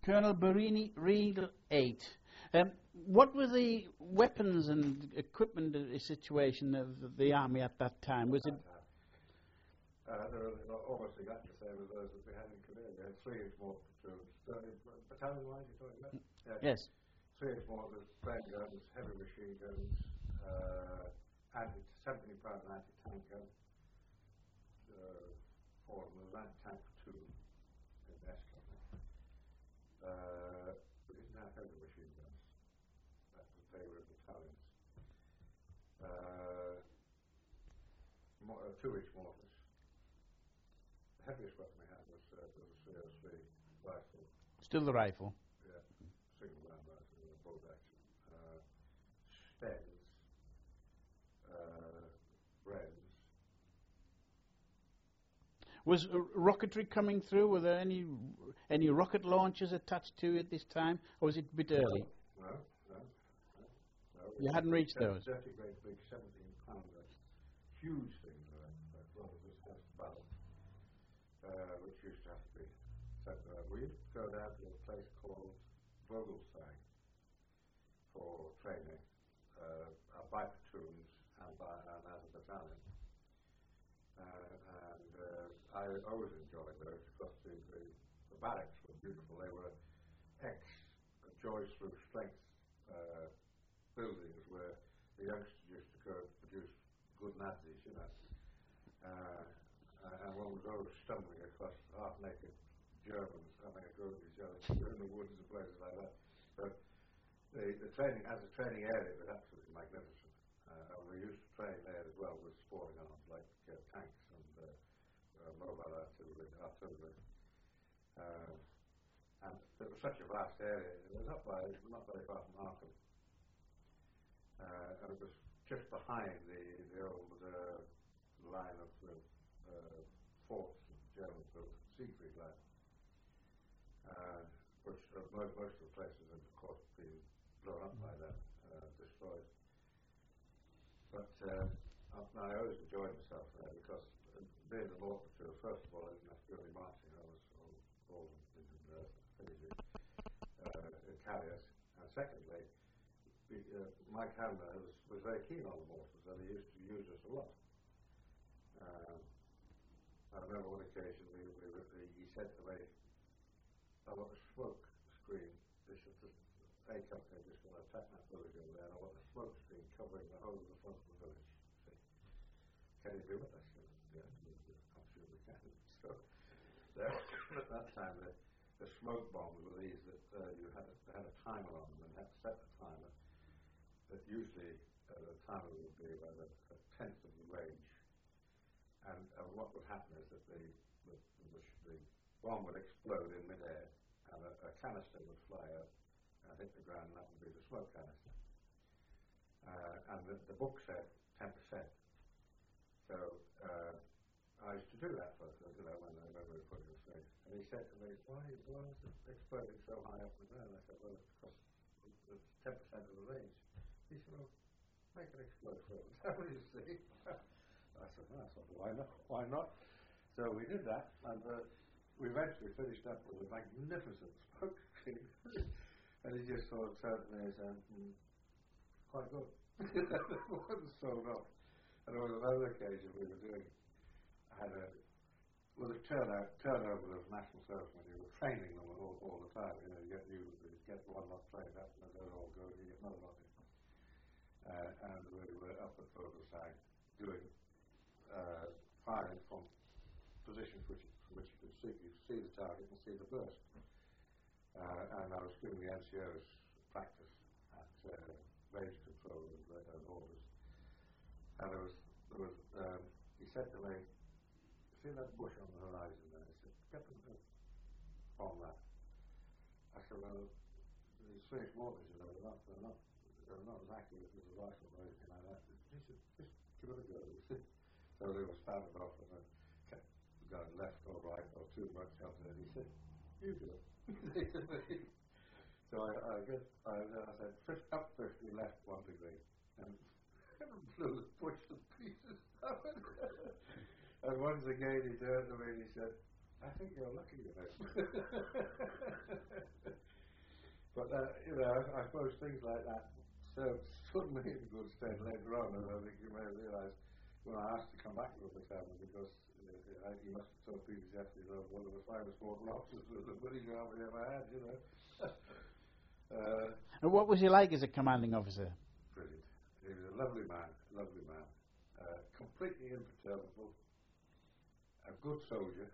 Colonel Barini Regal 8. What were the weapons and equipment situation of the army at that time? Was it? They were almost exactly the same as those that we had in Korea. We had 3-inch mortar platoons. Battalion-wise, you're talking about? Yes. 3-inch mortars, flame guns, heavy machine guns, 17-pound anti-tank gun. 4 of them was anti-tank 2 in the S Company. We didn't have heavy machine guns. That was they were battalions. 2-inch mortars. The heaviest weapon we had was a CO3 rifle. Still the rifle? Yeah, single round rifle, bolt action. Stens, Brenns. Was rocketry coming through? Were there any rocket launchers attached to it this time, or was it a bit early? No. You hadn't reached those? 30 great big 17-pounder, huge things that rather was first battle, which used to have to be sent around. We used to go down to a place called Vogelstein for training, by platoons and as a battalion. I always enjoyed those because the barracks were beautiful. They were ex-Joyce through strength buildings where the youngsters used to go and produce good Nazis, you know. And one was always stumbling across half-naked Germans having a go at each other in the woods and places like that. But the training, as a training area, was absolutely magnificent. And we used to train there as well with sporting arms like tanks and mobile artillery. And it was such a vast area. It was not very far from Arkham. And it was just behind the old line of forts that the Germans built, Siegfried Line, which most of the places have, of course, been blown up by them, destroyed. But I always enjoyed myself there because being the mortar platoon, first of all, I didn't have to do any marching. I was all in carriers. And secondly, Mike Hamner was very keen on the mortars and he used to use us a lot. I remember one occasion he said to me, I want a smoke screen. A company just want to attack that village over there and I want a smoke screen covering the whole of the front of the village. See? Can you do it? I said, yeah, I'm sure we can. So at that time the smoke bombs were these that they had a timer on them and had to set the timer. That usually the timer would be about a tenth of the range. And what would happen is that the bomb would explode in midair and a canister would fly up and hit the ground and that would be the smoke canister. And the book said 10%. So I used to do that for when we were putting the thing. And he said to me, why is it exploding so high up in the ground? I said, well, it's because it's 10% of the range. He said, well, make it explode further down, you see. I said, why not? So we did that, and we eventually finished up with a magnificent smoke screen. And he just sort of turned to me and said, quite good. It wasn't sold off. And on another occasion we were doing, with a turnover of national servicemen, you were training them all the time. You know, you get one lot trained up and they're all good, you get another lot in. And we were up at Vogelstein doing firing from positions from which you could see the target and see the burst. And I was giving the NCOs practice at range control and orders. And he said to me, see that bush on the horizon there? He said, get them on that. I said, well, these Swedish mortars, you know, they're not as accurate as a rifle or anything like that. He said, just give it a go. So they were standing off and I kept going left or right or too much up there. He said, you do it. So I said, up 50, left 1 degree. And blew the bush to pieces. And once again he turned to me and he said, I think you're lucky with it. I suppose things like that served me in good stead later on, and I think you may have realised when I asked to come back to the battalion, because he must have told Peter Jeffries one of the finest mortal officers that the British Army ever had, you know. And what was he like as a commanding officer? Brilliant. He was a lovely man, completely imperturbable, a good soldier,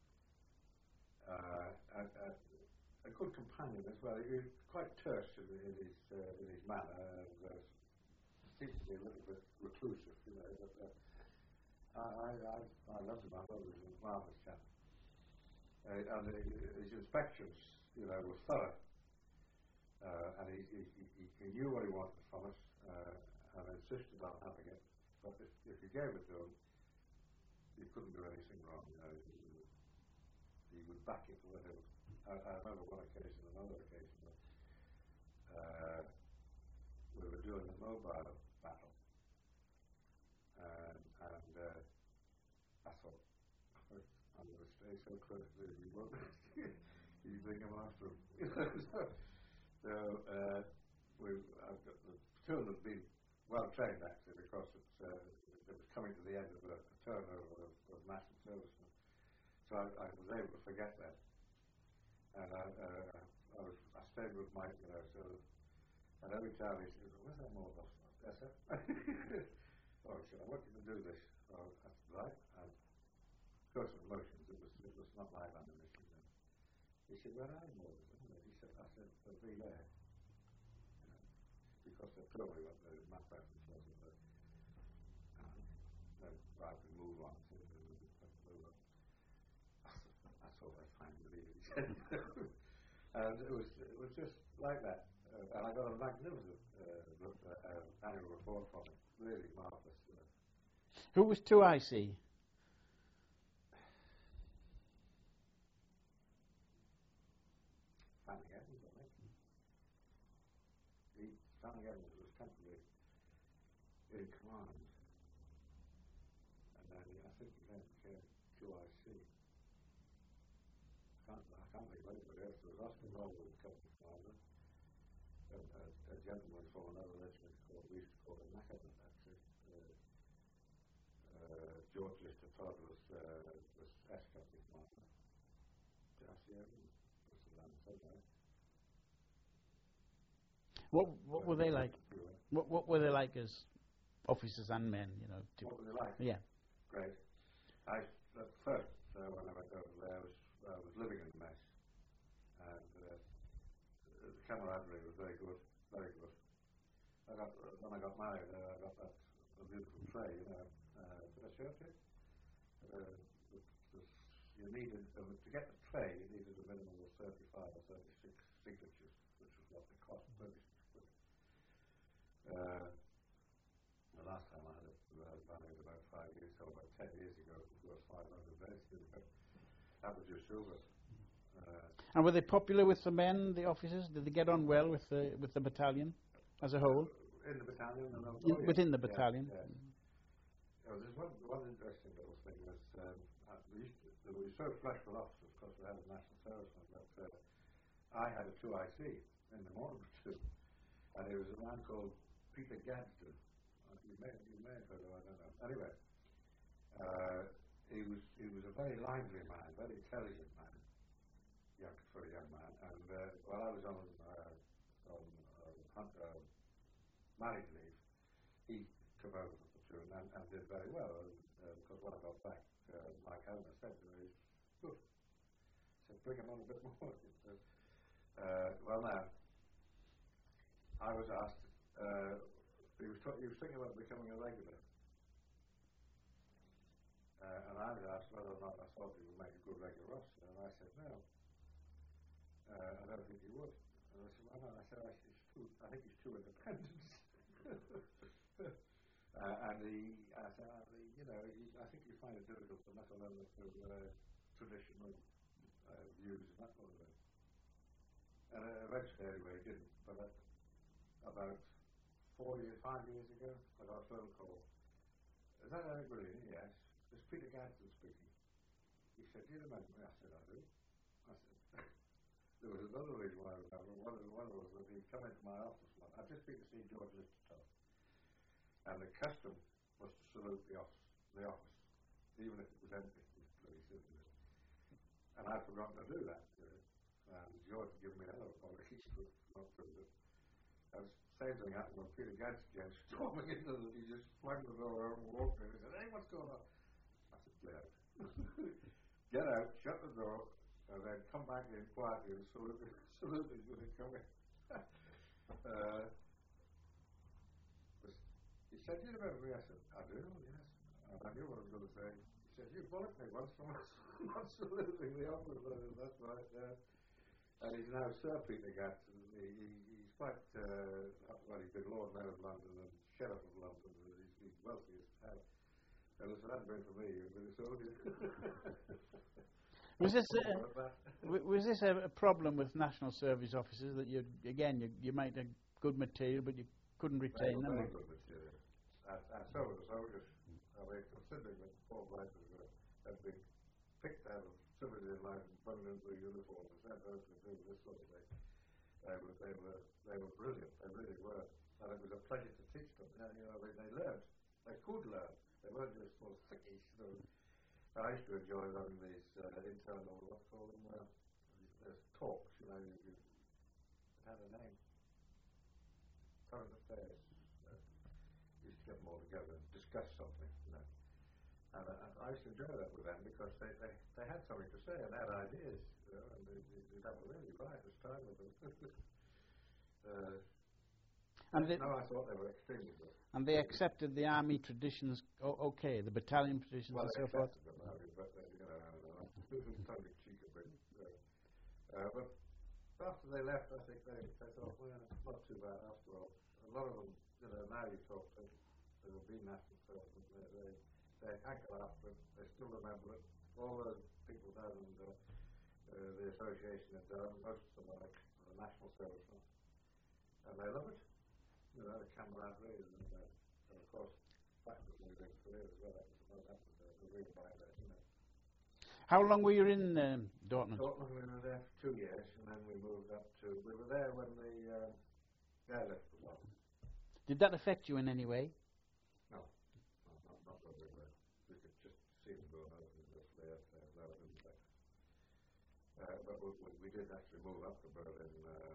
a good companion as well. He was quite terse in his manner, and seemed to be a little bit reclusive, you know. But I loved him. I thought he was a marvellous chap. And his inspections, you know, were thorough. And he knew what he wanted from us, and insisted on having it. But if you gave it to him, you couldn't do anything wrong. You know, he would back it to the hill. I remember another occasion, we were doing a mobile battle, and I thought, I'm going to stay so close to him, you won't you bring him after him. So the platoon had been well trained actually, because it was coming to the end of a turnover of national servicemen. So I was able to forget that, and I stayed with Mike, you know. So, and every time he said, "Where's that more boss?" Yes, sir. Oh, he said, "I want you to do this." Oh, that's right. And of course, with motions, it was not live ammunition. He said, "Where are the motors?" He said, "I said, they'll be there." You know, because they told me what the map reference was of the right, we move on. So move on. I thought I'd find it easy. And it was just like that. And I got a magnificent annual report from him. Really marvellous. You know. Who was 2IC? Fanning Evans, I think. Fanning Evans was temporarily in command. And then I think he then became 2IC. I can't think of anybody else. There was Oscar Roll, was company commander. A gentleman from another regiment we used to call it Mackerman, actually. George Lister Todd was S company commander. Darcy Evans was the man somewhere. What were they like? What were they like as officers and men? You know. What were they like? Yeah. Great. At first, when I went over there, I was living in the mess, and the camaraderie was very good, very good. When I got married, I got a beautiful tray, you know. Did I show it to you? You needed, to get the tray, you needed a minimum of 35 or 36 signatures, which was what they cost, 36 quid. The last time I had it valued about 5 years, so about 10 years ago, it was 500 days. That was your silver. And were they popular with the men, the officers? Did they get on well with the battalion as a whole? In the battalion? Within the battalion? Yes. There's one interesting little thing was we were so flush with officers, of course we had a national serviceman, but I had a 2IC in the morning platoon, and it was a man called Peter Gadsden. You may have heard of him, I don't know. Anyway, he was a very lively man, very intelligent man, for a young man. And while I was on married leave, he came over to the platoon and did very well. Because when I got back, Mike Helmer said to me, "Good." He said, "Bring him on a bit more." Well, now, I was asked. He was thinking about becoming a regular. And I was asked whether or not I thought he would make a good regular officer, and I said no. I don't think he would. And I said, "Why not?" I said, "I think he's too independent." And I said, "You know, I think you find it difficult to knuckle under to traditional views and that sort of thing." And eventually, anyway, he didn't. But about 5 years ago, I got a phone call. "Is that Eric William?" "Yes." "It's Peter Gadsden speaking." He said, "Do you remember me?" I said, "I do." I said, "There was another reason why I remember. One was that he'd come into my office one. I'd just been to see George Listerton, and the custom was to salute the office, even if it was empty. It was bloody silly. And I'd forgotten to do that. And George had given me another apology for not doing it. And the same thing happened when Peter Gantz came storming into it. He just flung the door over and walked in and said, "Hey, what's going on?" I said, "Get out." Get out, shut the door, and then come back in quietly and salute me when they come in. He said, "You remember me?" I said, "I do, yes." And I knew what I was going to say. He said, "You bullied me once for not saluting the office." I said, "That's right, yeah." And he's now Sir Peter Gantz. He's quite, well, he's been Lord Mayor of London and Sheriff of London. He's wealthy as hell. And if it hadn't been for me, he would have been a soldier. Was this a problem with National Service officers that you made a good material but you couldn't retain them? Very good material. And so were the soldiers. I mean, considering that Paul Blanchard had been picked out of civilian life and put into a uniform and sent out to do this sort of thing, they were brilliant. They really were. And it was a pleasure to teach them. They learned. They could learn. They weren't just full of sickies. I used to enjoy running these internal, what's called them, there's talks, it had a name. Current affairs. Used to get them all together and discuss something, And I used to enjoy that with them because they had something to say and had ideas, and they were really right this time with them. I thought they were extremely good. And they accepted the army traditions, okay, the battalion traditions and so forth? Them, but totally cheek a bit. But after they left, I think they thought, well, it's not too bad after all. A lot of them, now you talk to them, they will be national service, they hanker after it, they still remember it. All the people down in the association in Durham, most of them are national servicemen, and they love it. The camaraderie, and of course, back to the career as well. That was the real violation. How long were you in Dortmund? Dortmund, we were there for 2 years, and then we moved up to. We were there when the airlift was on. Did that affect you in any way? No, not really. We could just see them going over the flare. No, it didn't affect us. But we did actually move up to Berlin.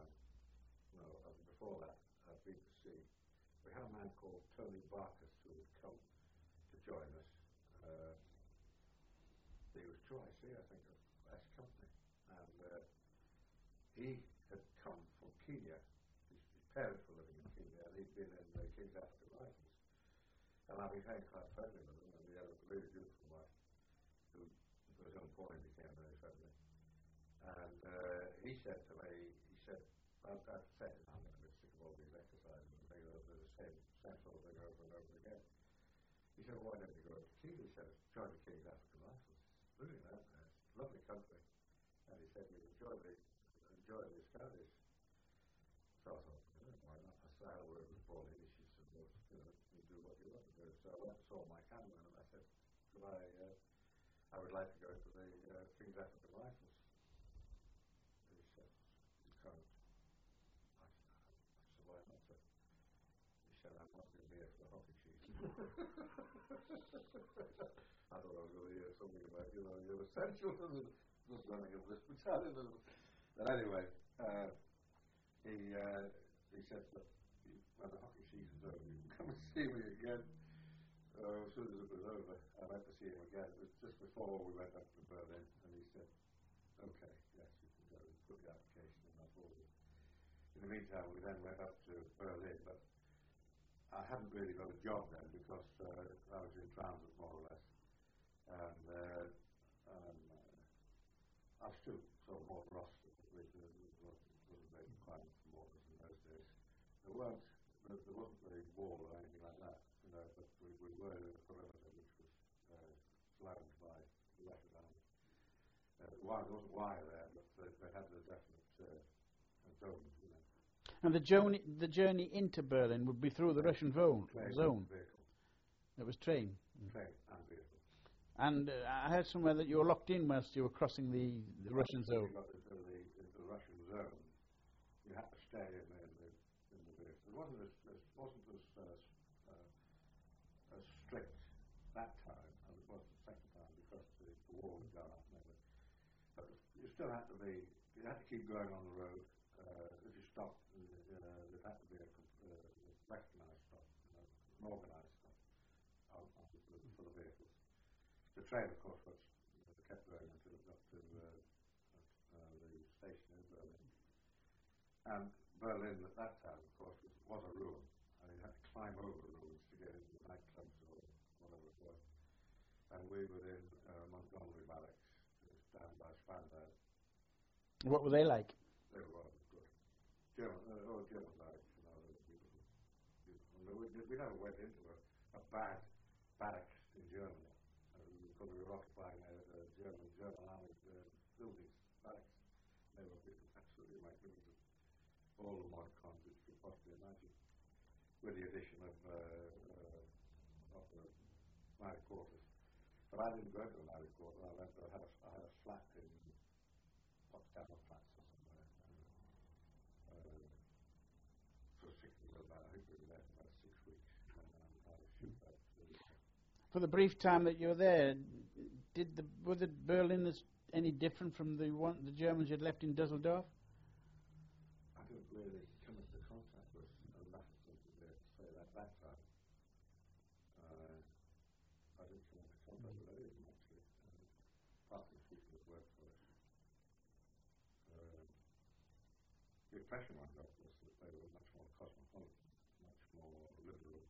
Before that. BBC. We had a man called Tony Barkas who would come to join us. He was twice here, I think, of S Company. And he had come from Kenya. His parents were living in Kenya, and he'd been in the King's African Rifles. And I became quite friendly with him, and he had a really beautiful wife, who at some point became very friendly. And he said to me, I've said it, I'm a bit sick of all these exercises and things, the same sort of thing over and over again. He said, "Why don't you go to Kenya?" He said, "Join the King's African Rifles. It's brilliant out there. It's a lovely country." And he said, "You'll enjoy the Scouties." So I thought, why not? I started where it was Pauline. She said, "Well, you do what you want to do." So I went and saw my camera, and I said, I would like to go to the King's African Rifles." And he said, "You can't." I said, "Why not, sir?" He said, "I'm not going to be here for the hockey season." I thought I was going to hear something about, you're essential to the running of this battalion. But anyway, he said, "Look, when the hockey season's over, you can come and see me again." As soon as it was over, I went to see him again. It was just before we went up to Berlin, and he said, "Okay, yes, you can go and put the application in my folder." In the meantime, we then went up to Berlin, but I hadn't really got a job then because I was in transit more or less, and I was still sort of more lost. There wasn't very requirement for mortars in those days. There wasn't the wall or anything like that, but we were in a perimeter which was flanked by the Russian army. There wasn't wire there, but they had the definite zones, And the journey into Berlin would be through the Russian zone. It was train. Train and vehicle. And I heard somewhere that you were locked in whilst you were crossing the Russian zone. We got into the Russian zone, you had to stay in the vehicle. It wasn't as strict that time as it was the second time because the wall had gone up. But you still had to be. You had to keep going on the road. If you stopped, there had to be a recognised stop, an organised stop for the vehicles. The train, of course, was kept going until it got to the station in Berlin. And Berlin at that time, of course, was a ruin. I mean, you had to climb over ruins to get into the nightclubs or whatever it was. And we were in Montgomery Barracks, down by Spandau. What were they like? They were good. German barracks, they were beautiful. We never went into a bad barracks in Germany because we were occupying a German army buildings, barracks. They were absolutely magnificent. All the mod cons that you could possibly imagine, with the addition of the married quarters. But I didn't go to a married quarter. I had a flat in Potsdamer Platz or somewhere. For 6 weeks, I think we were there for about 6 weeks. And I was shipped out to For the brief time that you were there, was the Berliners any different from the Germans you'd left in Dusseldorf? I didn't really come into contact with enough of them to be able to say that time. I didn't come into contact with any of them actually, apart from the people that worked for us. The impression I got was that they were much more cosmopolitan, much more liberal.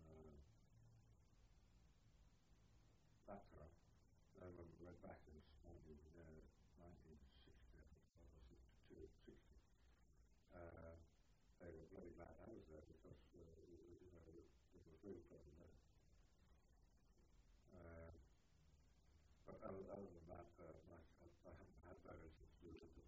That time. I remember we went back in 1960, I think, or 62, 60. They were bloody glad I was there because it was really problematic. But other than that, I haven't had that anything to do with it.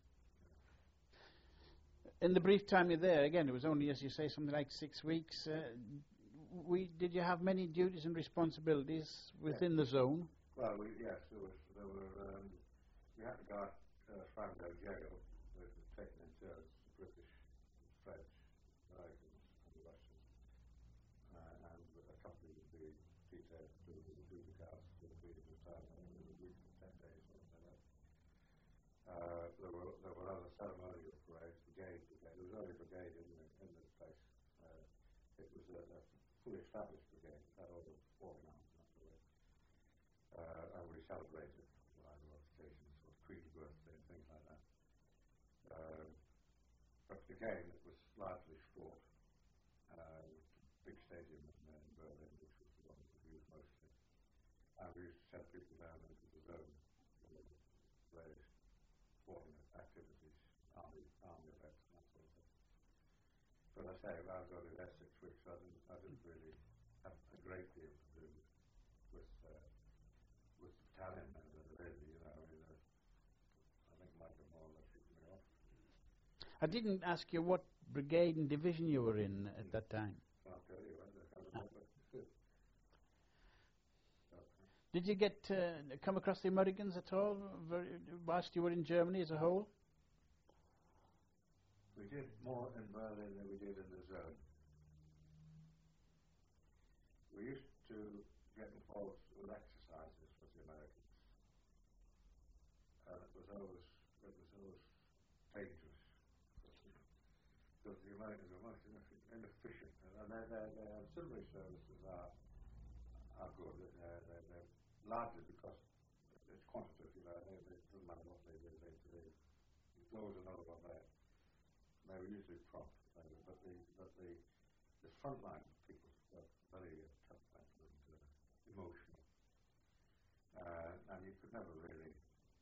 In the brief time you're there, again, it was only, as you say, something like 6 weeks. Did you have many duties and responsibilities within the zone? Well, yes, there were. We had to guard Spandau jail. We were taken in turns, the British, French, Americans, and the Russians, and a company would be detailed to do the guards for a period of time, a week or 10 days, something like that. There were other ceremonial parades, brigade. There was only brigade in the place. It was a fully established brigade. It had all the forming arms and that way. And we celebrated on occasions, or Queen's birthday and things like that. But again, it was largely sport. Big stadium in Berlin, which was the one that we used mostly. And we used to send people down into the zone for various sporting activities, army events, and that sort of thing. But I say, I was only there 6 weeks, so I didn't really have a great deal to do with the battalion really, I think Michael more or less kicked me off. I didn't ask you what brigade and division you were in at that time. I'll tell you, Did you get come across the Americans at all whilst you were in Germany as a whole? We did more in Berlin than we did in the zone. We used to get involved with exercises with the Americans. And it was always dangerous. Because the Americans are much inefficient. And their auxiliary services are good. They're largely because it's quantitative, it doesn't matter what they do. There's always another one there. They were usually prompt, but the frontline people were very temperamental and emotional, and you could never really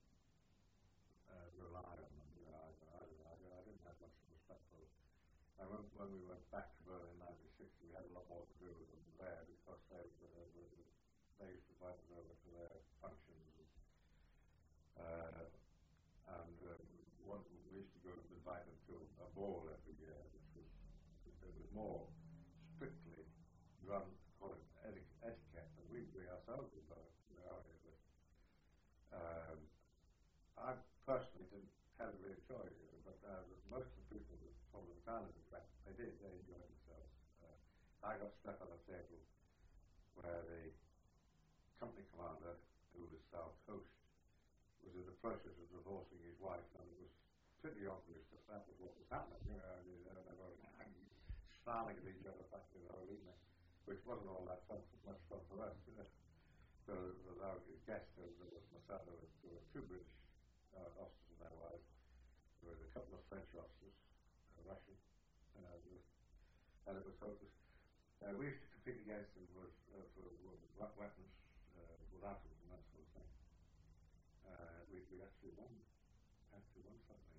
rely on them. I didn't have much respect for them. And when we went back to Berlin in 1960, we had a lot more to do with them there because they used to invite us over to their functions. And we used to go and invite them to a ball every year, which was more strictly run according to etiquette than we ourselves were out here with. I personally didn't terribly enjoy it, but most of the people I got stuck on a table where the company commander, who was our host, was in the process of divorcing his wife, and it was pretty obvious that that was what was happening. You know, they were snarling at each other back in the whole evening, which wasn't all that much fun for us. You know. So our guest, there was myself, there were two British officers and their wives, there were a couple of French officers, Russian, and it was hopeless. We used to compete against them for weapons, with rifles and that sort of thing. We actually won something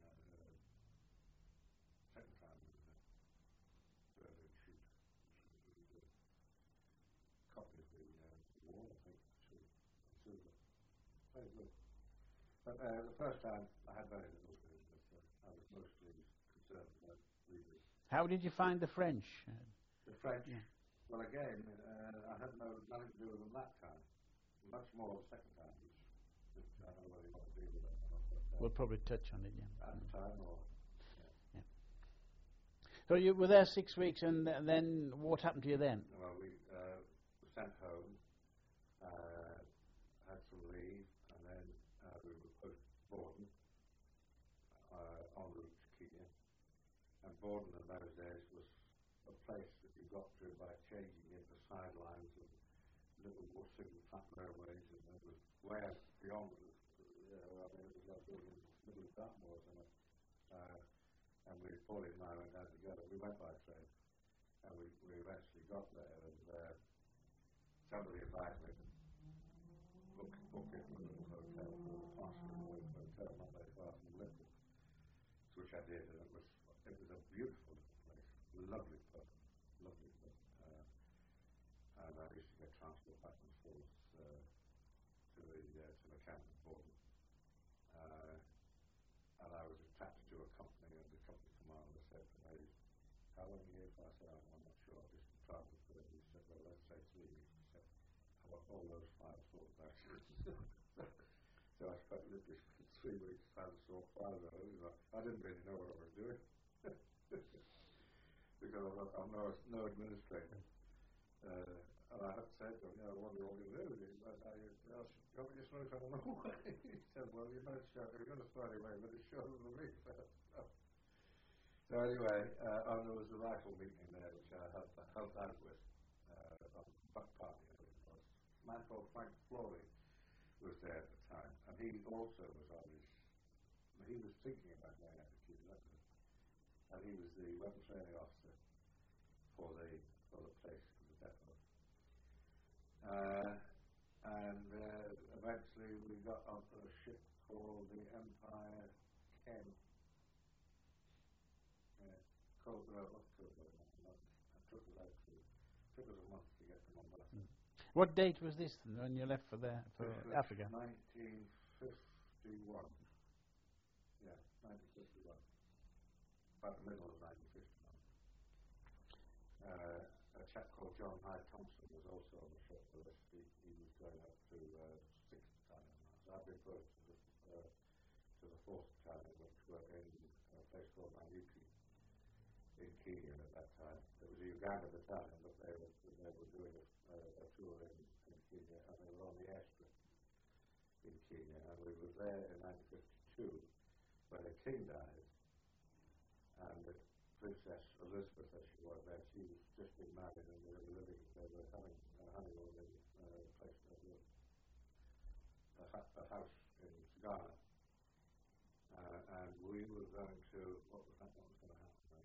second time we were there. Shoot. It was a copy of the war, I think, silver. Very good. But the first time I had very little to do with it. I was mostly concerned about leaders. How did you find the French? The French? Yeah. Well, again, I had nothing to do with them that time. Much more the second time, which I don't know whether you want to deal with that or not. But, we'll probably touch on it, yeah. At the time, or... Yeah. So you were there 6 weeks, and then what happened to you then? Well, we were sent home, had some leave, and then we were put Borden en route to Kenya. And Borden in those days was a place that you got to by changing into sidelines of little more single track railways, and it was way beyond it. I mean, it was like being in the middle of Dartmoor, wasn't it? And Pauline and I went down together. We went by train, and we eventually got there, and somebody invited me to book into a little hotel called the Parsonage Hotel, not very far from Liverpool, which I did, and it was a beautiful little place, lovely pub. And I used to get transport back and forth to the camp in Borden. And I was attached to a company, and the company commander said to me, "How long are you here for?" I said, "I'm not sure, I've just traveled for it." He said, "Well, let's say 3 weeks." He said, "I want all those files sorted out." So I spent literally 3 weeks trying to sort files out. I didn't really know what I was doing. Because I'm no administrator. And I had said to him, what do you want me to do? I just want to come away. He said, well, you're going to start away, but it's show them me first. So anyway, there was a rifle meeting there, which I helped out with, on Buck Party, I think it was. A man called Frank Flory was there at the time, and he also was on his, he was thinking about going out to Cuba, and he was the weapons training officer for the place, for the depot. And eventually we got onto a ship called the Empire Ken. Took us a month to get to Mombasa. What date was this when you left for Africa? 1951. Yeah, 1951. About the middle of 1951. A chap called John Hyde Thompson was also on the ship with us. He was going up to 6th Battalion. So I've been put to the 4th Battalion, which were in a place called Nanyuki in Kenya at that time. It was a Uganda battalion, but they were doing a tour in Kenya, and they were on the airstrip in Kenya. And we were there in 1952 when the king died, and the Princess Elizabeth, as she was there, she was just been married, and they were living, they were having a honeymoon in a place, a house in Ghana. And we were going to, what was going to happen then?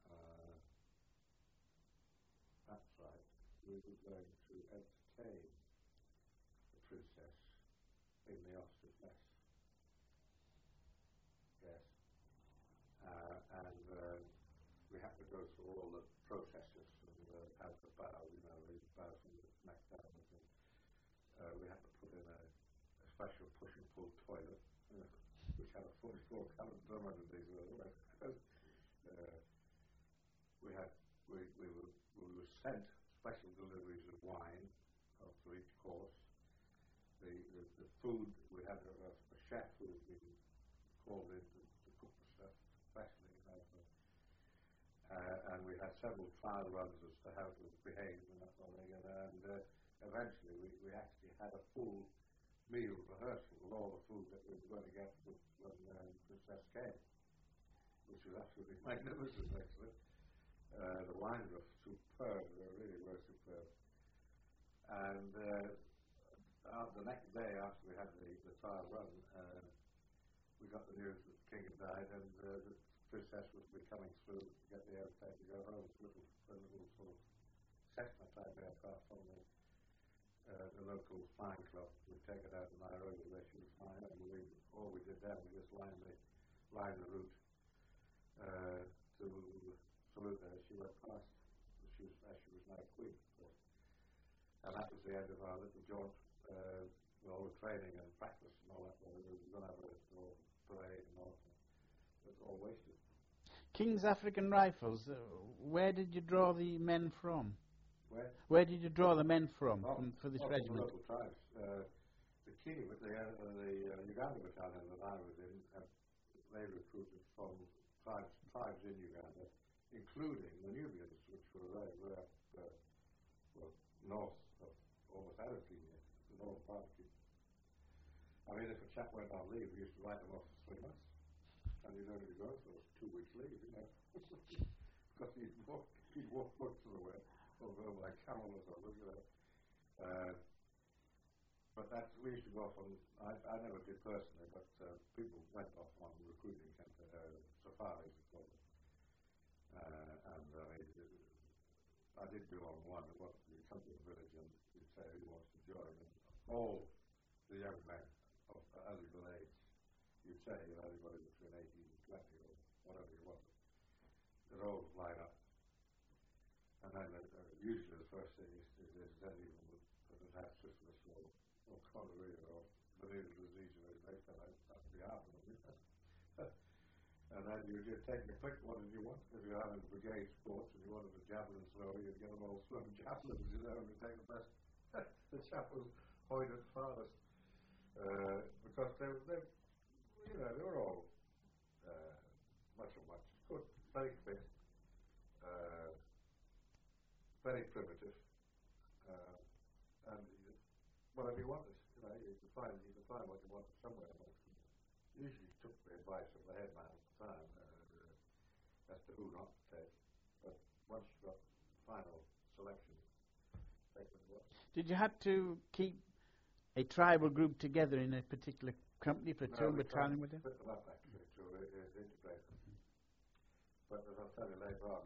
That's right, we were going to entertain the princess in the officer's mess. Yes. And we had to go through all the processes and have the bow, the bow from the neck downwards. And we had to put in a special push and pull toilet, which had a 44-gallon drum underneath it. We were sent special deliveries of wine for each course. The food, we had a chef who had been called in to cook the stuff, especially. and we had several trial runs as to how to behave and that sort of thing, and eventually we actually had a full meal rehearsal with all the food that we were going to get when Princess came, which was absolutely magnificent actually. The wines were superb, they really were superb. And the next day after we had the trial run, we got the news that the king had died and the princess would be coming through to get the airplane to go home. A little sort of Cessna type aircraft from the local flying club. We'd take it out to Nairobi where she was flying, and all we did then was just line the route to salute her as she went past. She was now queen, of course. And that was the end of our little jaunt. All the training and practice and all that. We were going to have a parade and all that. It was all wasted. King's African Rifles, where did you draw the men from? Where? Where did you draw the men from for this regiment? Local tribes. The key with the Uganda battalion that I was in, they recruited from tribes in Uganda, including the Nubians, which were right up north of almost out of Kenya, the northern part of Kenya. I mean, if a chap went on leave, we used to write them off for 3 months. And you'd only go for 2 weeks leave, you know. Because he'd walk most of the way over like camel or something, you know. But we used to go off on, I never did personally, but people went off on recruiting safaris, we call it. I did do on one, you come to the village and you'd say who wants to join, and all the young men of eligible age, you'd say anybody between 18 and 20 or whatever you want. They'd all line up. And then usually the first thing is anyone that has had syphilis or gonorrhea or venereal disease or anything like that, that's the hard one. And then you just take the pick, what did you want? If you're having brigade sports and you wanted a javelin thrower, you'd get them all throwing javelins, you know, and you take the best, the chap was pointed farthest. Because they were all much good, very fit, very primitive, and whatever you wanted, you know, you could find what you wanted somewhere. Usually took the advice of the headman at the time as to who not to take, but once you got the final selection, take what you want. Did you have to keep a tribal group together in a particular company, platoon, battalion with them? Split them up actually to integrate them. But as I'll tell you later on,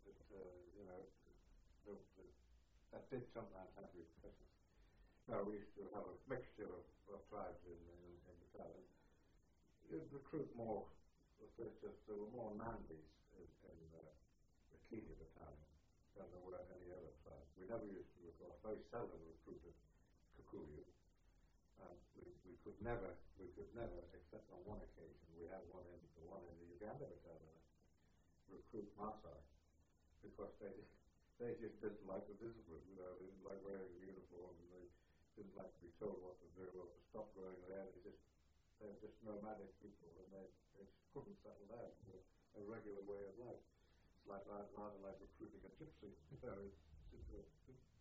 that did sometimes have repercussions. No, we used to have a mixture of tribes in battalion. You'd recruit more, there were more Nandis in the Kenya battalion than there were any other tribe. We never used to recruit, very seldom recruited Kikuyu. We could never, except on one occasion, we had one in the Uganda battalion, recruit Maasai, because they just didn't like the discipline, you know, they didn't like wearing a uniform, and they didn't like to be told what to do or to stop going there. They were just nomadic people, and they just couldn't settle down to a regular way of life. It's rather like recruiting a gypsy, you know.